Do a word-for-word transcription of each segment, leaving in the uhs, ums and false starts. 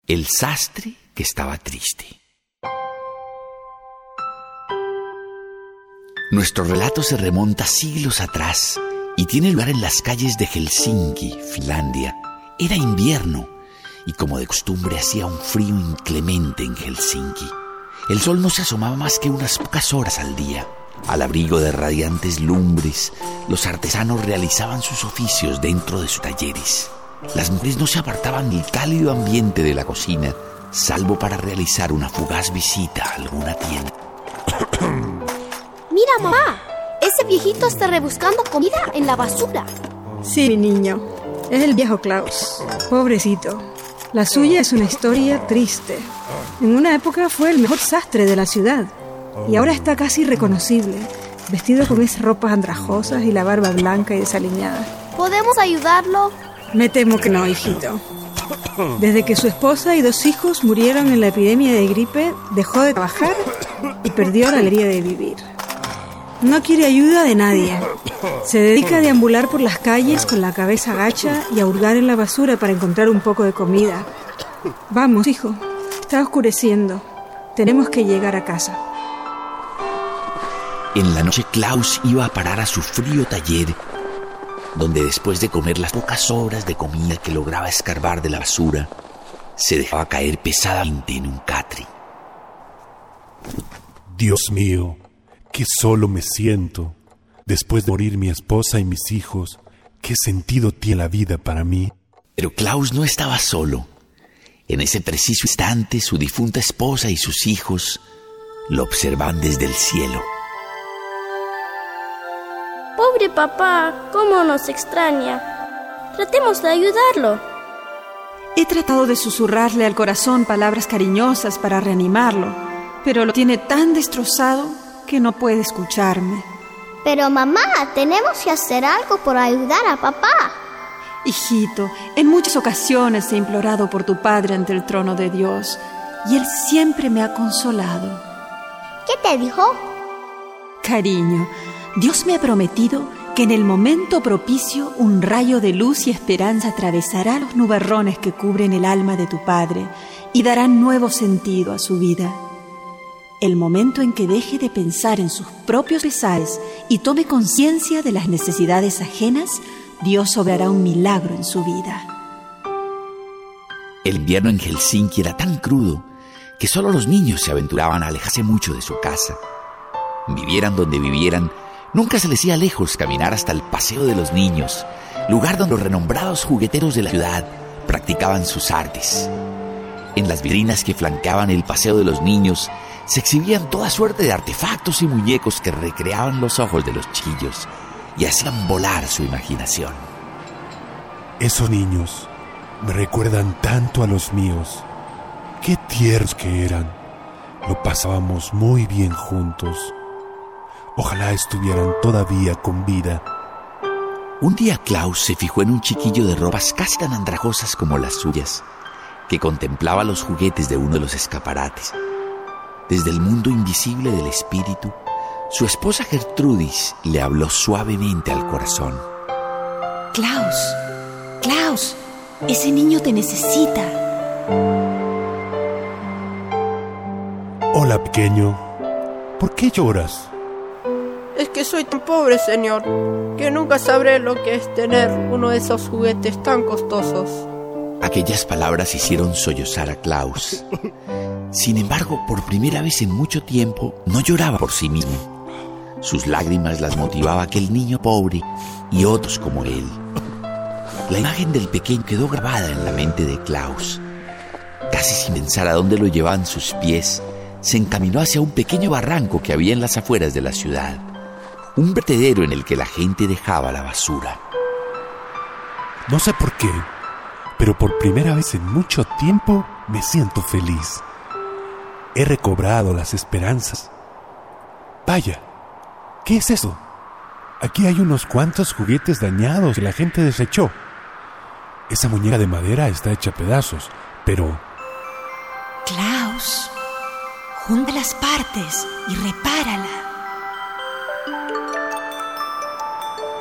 El sastre que estaba triste. Nuestro relato se remonta siglos atrás y tiene lugar en las calles de Helsinki, Finlandia. Era invierno y como de costumbre hacía un frío inclemente en Helsinki. El sol no se asomaba más que unas pocas horas al día. Al abrigo de radiantes lumbres, los artesanos realizaban sus oficios dentro de sus talleres. Las mujeres no se apartaban del cálido ambiente de la cocina, salvo para realizar una fugaz visita a alguna tienda. Mira, mamá, ese viejito está rebuscando comida en la basura. Sí, mi niño, es el viejo Klaus. Pobrecito. La suya es una historia triste. En una época fue el mejor sastre de la ciudad y ahora está casi irreconocible, vestido con esas ropas andrajosas y la barba blanca y desaliñada. ¿Podemos ayudarlo? Me temo que no, hijito. Desde que su esposa y dos hijos murieron en la epidemia de gripe, dejó de trabajar y perdió la alegría de vivir. No quiere ayuda de nadie. Se dedica a deambular por las calles con la cabeza agacha y a hurgar en la basura para encontrar un poco de comida. Vamos, hijo, está oscureciendo. Tenemos que llegar a casa. En la noche Klaus iba a parar a su frío taller, donde después de comer las pocas horas de comida que lograba escarbar de la basura, se dejaba caer pesadamente en un catre. Dios mío, qué solo me siento. Después de morir mi esposa y mis hijos, ¿qué sentido tiene la vida para mí? Pero Klaus no estaba solo. En ese preciso instante, su difunta esposa y sus hijos lo observaban desde el cielo. Pobre papá, cómo nos extraña. Tratemos de ayudarlo. He tratado de susurrarle al corazón palabras cariñosas para reanimarlo, pero lo tiene tan destrozado que no puede escucharme. Pero mamá, tenemos que hacer algo por ayudar a papá. Hijito, en muchas ocasiones he implorado por tu padre ante el trono de Dios y él siempre me ha consolado. ¿Qué te dijo? Cariño, Dios me ha prometido que en el momento propicio un rayo de luz y esperanza atravesará los nubarrones que cubren el alma de tu padre y darán nuevo sentido a su vida. El momento en que deje de pensar en sus propios pesares y tome conciencia de las necesidades ajenas, Dios obrará un milagro en su vida. El invierno en Helsinki era tan crudo que solo los niños se aventuraban a alejarse mucho de su casa. Vivieran donde vivieran, nunca se les hacía lejos caminar hasta el Paseo de los Niños, lugar donde los renombrados jugueteros de la ciudad practicaban sus artes. En las vitrinas que flanqueaban el Paseo de los Niños se exhibían toda suerte de artefactos y muñecos que recreaban los ojos de los chiquillos y hacían volar su imaginación. Esos niños me recuerdan tanto a los míos. Qué tiernos que eran. Lo pasábamos muy bien juntos. Ojalá estuvieran todavía con vida. Un día Klaus se fijó en un chiquillo de ropas casi tan andrajosas como las suyas, que contemplaba los juguetes de uno de los escaparates. Desde el mundo invisible del espíritu, su esposa Gertrudis le habló suavemente al corazón. Klaus, Klaus, ese niño te necesita. Hola, pequeño. ¿Por qué lloras? Es que soy tan pobre, señor, que nunca sabré lo que es tener uno de esos juguetes tan costosos. Aquellas palabras hicieron sollozar a Klaus. Sin embargo, por primera vez en mucho tiempo, no lloraba por sí mismo. Sus lágrimas las motivaba aquel niño pobre y otros como él. La imagen del pequeño quedó grabada en la mente de Klaus. Casi sin pensar a dónde lo llevaban sus pies, se encaminó hacia un pequeño barranco que había en las afueras de la ciudad. Un vertedero en el que la gente dejaba la basura. No sé por qué, pero por primera vez en mucho tiempo me siento feliz. He recobrado las esperanzas. Vaya, ¿qué es eso? Aquí hay unos cuantos juguetes dañados que la gente desechó. Esa muñeca de madera está hecha a pedazos, pero... Klaus, junta las partes y repárala.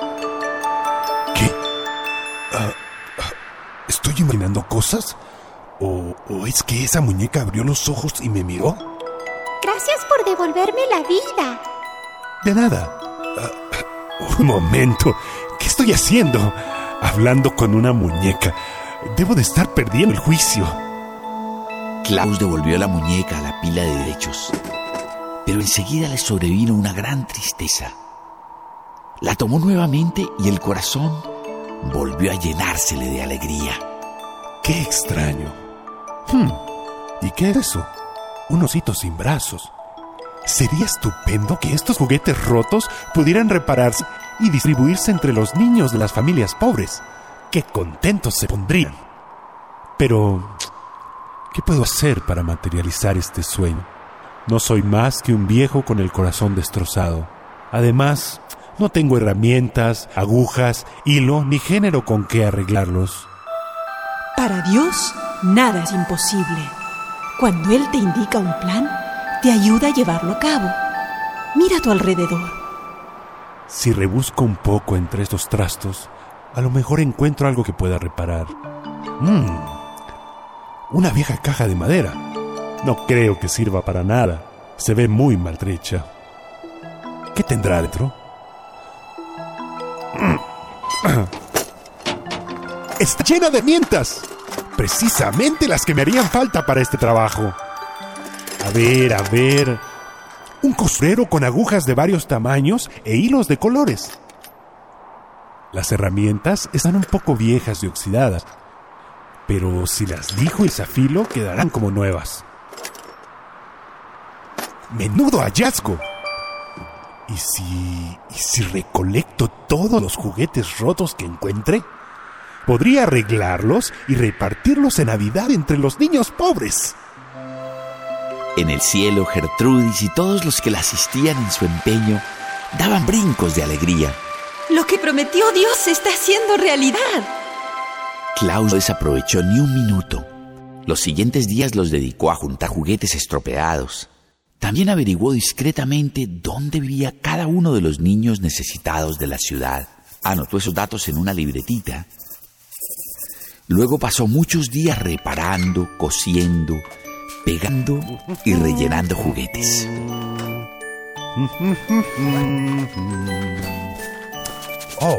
¿Qué? Uh, uh, ¿Estoy imaginando cosas? ¿O, ¿O es que esa muñeca abrió los ojos y me miró? Gracias por devolverme la vida. De nada. Uh, un momento. ¿Qué estoy haciendo? Hablando con una muñeca. Debo de estar perdiendo el juicio. Klaus devolvió la muñeca a la pila de derechos, pero enseguida le sobrevino una gran tristeza. La tomó nuevamente y el corazón volvió a llenársele de alegría. ¡Qué extraño! Hmm. ¿Y qué es eso? Un osito sin brazos. Sería estupendo que estos juguetes rotos pudieran repararse y distribuirse entre los niños de las familias pobres. ¡Qué contentos se pondrían! Pero, ¿qué puedo hacer para materializar este sueño? No soy más que un viejo con el corazón destrozado. Además, no tengo herramientas, agujas, hilo ni género con que arreglarlos. Para Dios, nada es imposible. Cuando Él te indica un plan, te ayuda a llevarlo a cabo. Mira a tu alrededor. Si rebusco un poco entre estos trastos, a lo mejor encuentro algo que pueda reparar. Mmm, una vieja caja de madera. No creo que sirva para nada. Se ve muy maltrecha. ¿Qué tendrá dentro? ¡Está llena de herramientas! Precisamente las que me harían falta para este trabajo. A ver, a ver... Un costurero con agujas de varios tamaños e hilos de colores. Las herramientas están un poco viejas y oxidadas, pero si las lijo y las afilo, quedarán como nuevas. ¡Menudo hallazgo! ¿Y si... y si recolecto todos los juguetes rotos que encuentre? Podría arreglarlos y repartirlos en Navidad entre los niños pobres. En el cielo, Gertrudis y todos los que la asistían en su empeño daban brincos de alegría. Lo que prometió Dios se está haciendo realidad. Klaus no desaprovechó ni un minuto. Los siguientes días los dedicó a juntar juguetes estropeados. También averiguó discretamente dónde vivía cada uno de los niños necesitados de la ciudad. Anotó esos datos en una libretita. Luego pasó muchos días reparando, cosiendo, pegando y rellenando juguetes. Oh.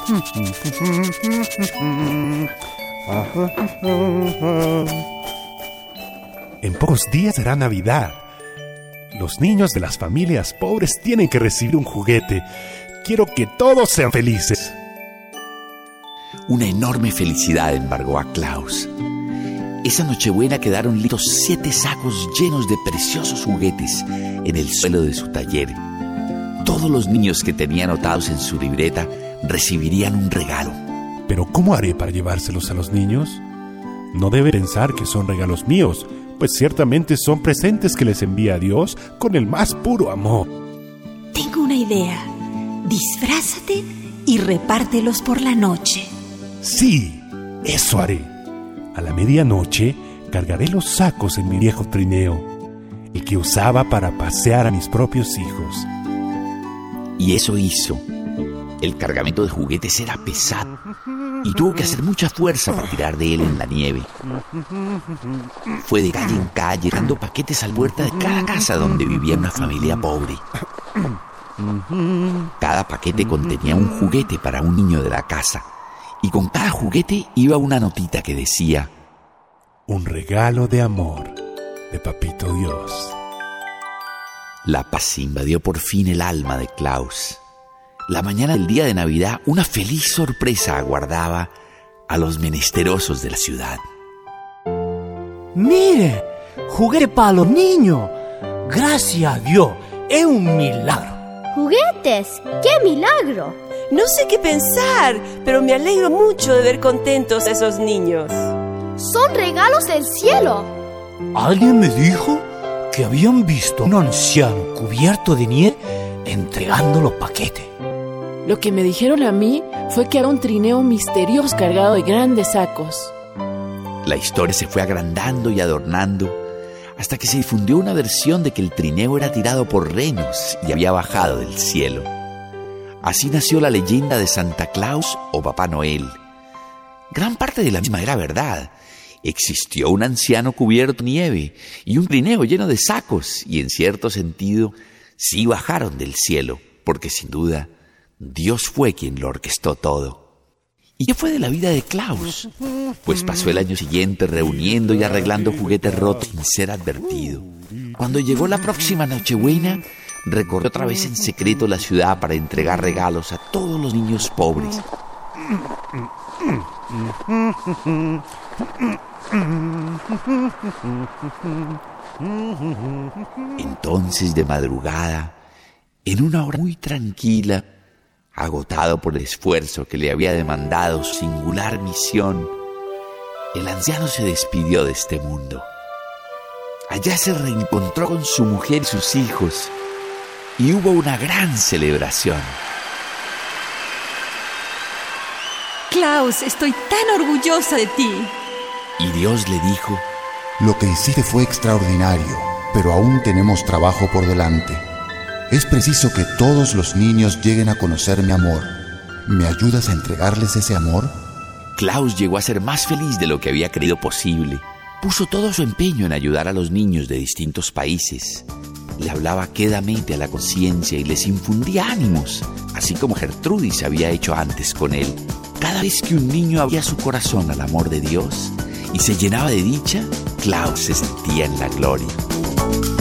En pocos días será Navidad. Los niños de las familias pobres tienen que recibir un juguete. Quiero que todos sean felices. Una enorme felicidad embargó a Klaus. Esa Nochebuena quedaron listos siete sacos llenos de preciosos juguetes en el suelo de su taller. Todos los niños que tenía anotados en su libreta recibirían un regalo. ¿Pero cómo haré para llevárselos a los niños? No debe pensar que son regalos míos, pues ciertamente son presentes que les envía Dios con el más puro amor. Tengo una idea. Disfrázate y repártelos por la noche. Sí, eso haré. A la medianoche cargaré los sacos en mi viejo trineo, el que usaba para pasear a mis propios hijos. Y eso hizo. El cargamento de juguetes era pesado y tuvo que hacer mucha fuerza para tirar de él en la nieve. Fue de calle en calle dando paquetes a la puerta de cada casa donde vivía una familia pobre. Cada paquete contenía un juguete para un niño de la casa, y con cada juguete iba una notita que decía: un regalo de amor de Papito Dios. La paz invadió por fin el alma de Klaus. La mañana del día de Navidad, una feliz sorpresa aguardaba a los menesterosos de la ciudad. ¡Mire! ¡Juguete para los niños! ¡Gracias a Dios! ¡Es un milagro! ¡Juguetes! ¡Qué milagro! No sé qué pensar, pero me alegro mucho de ver contentos a esos niños. ¡Son regalos del cielo! Alguien me dijo que habían visto a un anciano cubierto de nieve entregando los paquetes. Lo que me dijeron a mí fue que era un trineo misterioso cargado de grandes sacos. La historia se fue agrandando y adornando hasta que se difundió una versión de que el trineo era tirado por renos y había bajado del cielo. Así nació la leyenda de Santa Claus o Papá Noel. Gran parte de la misma era verdad, Existió un anciano cubierto de nieve y un trineo lleno de sacos, y en cierto sentido sí bajaron del cielo, porque sin duda Dios fue quien lo orquestó todo. ¿Y qué fue de la vida de Klaus? Pues pasó el año siguiente reuniendo y arreglando juguetes rotos sin ser advertido. Cuando llegó la próxima Nochebuena, recorrió otra vez en secreto la ciudad para entregar regalos a todos los niños pobres. Entonces, de madrugada, en una hora muy tranquila, agotado por el esfuerzo que le había demandado su singular misión, el anciano se despidió de este mundo. Allá se reencontró con su mujer y sus hijos, y hubo una gran celebración. Klaus, estoy tan orgullosa de ti. Y Dios le dijo: lo que hiciste fue extraordinario, pero aún tenemos trabajo por delante. Es preciso que todos los niños lleguen a conocer mi amor. ¿Me ayudas a entregarles ese amor? Klaus llegó a ser más feliz de lo que había creído posible. Puso todo su empeño en ayudar a los niños de distintos países. Le hablaba quedamente a la conciencia y les infundía ánimos, así como Gertrudis había hecho antes con él. Cada vez que un niño abría su corazón al amor de Dios y se llenaba de dicha, Klaus se sentía en la gloria.